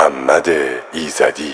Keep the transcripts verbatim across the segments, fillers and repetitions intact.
محمد ایزدی.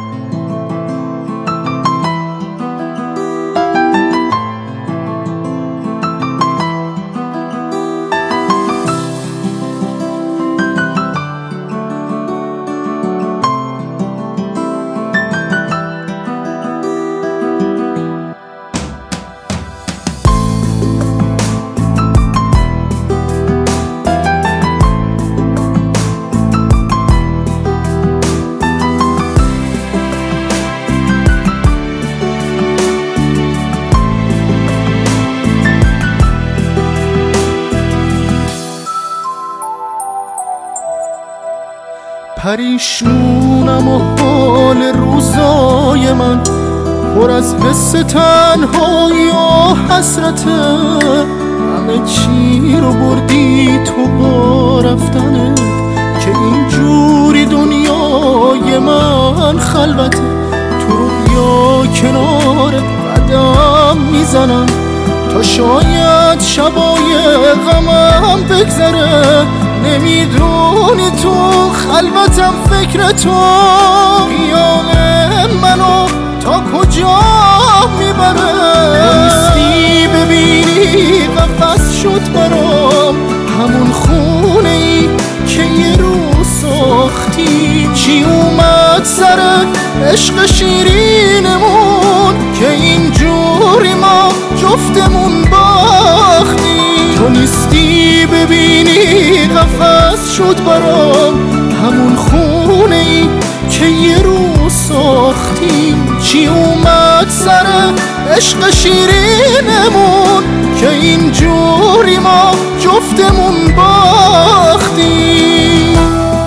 پریشونم و حال روزای من پر از حس تنهایی و حسرته. همه چی رو بردی تو با رفتنت که اینجوری دنیای من خلوته. تو رویا کنار قدم میزنم تا شاید شبای غمم بگذره. نمیدونی تو خلوتم فکر تو خیال منو تا کجا میبره. نیستی ببینی قفس شد برام همون خونه ای که یه روز ساختی. چی اومد سر عشق شیرینمون که اینجوری ما جفتمون باختی. تو نیستی ببینی قفس شد برام همون خونه ای که یه روز ساختیم. چی اومد سر عشق شیرینمون که اینجوری ما جفتمون باختیم.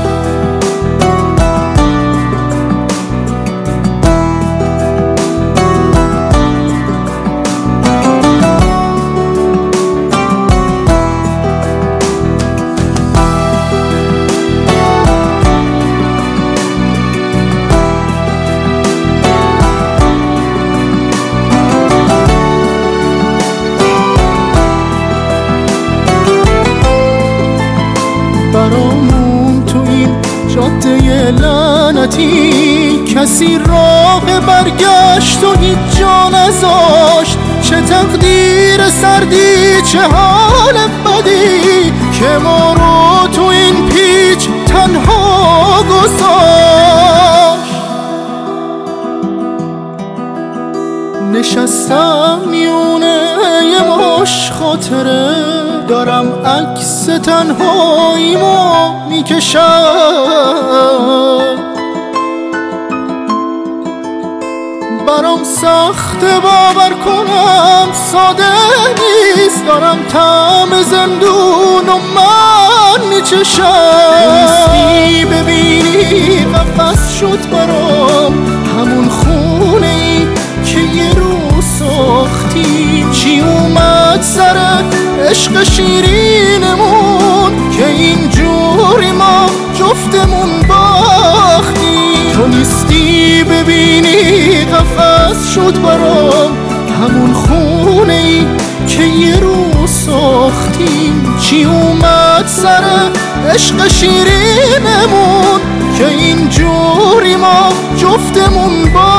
برامون تو این جاده لعنتی کسی راه برگشت و هیچ جا نذاشت. چه تقدیر سردی چه حال بدی که ما رو تو این پیچ تنها گذاشت. نشستم میونه یه ماش خاطره دارم عکس تنهاییمو میکشم. برام سخت باور کنم ساده نیست دارم طعم زندون و من میچشم. نیستی ببینی قفس شد برام همون خونه ای که یه روز ساختی. چی اومد سر عشق شیرینمون که اینجوری ما جفتمون باختی. تو نیستی ببینی قفس شد برام همون خونه ای که یه روز ساختیم. چی اومد سر عشق شیرینمون که اینجوری ما جفتمون باختیم.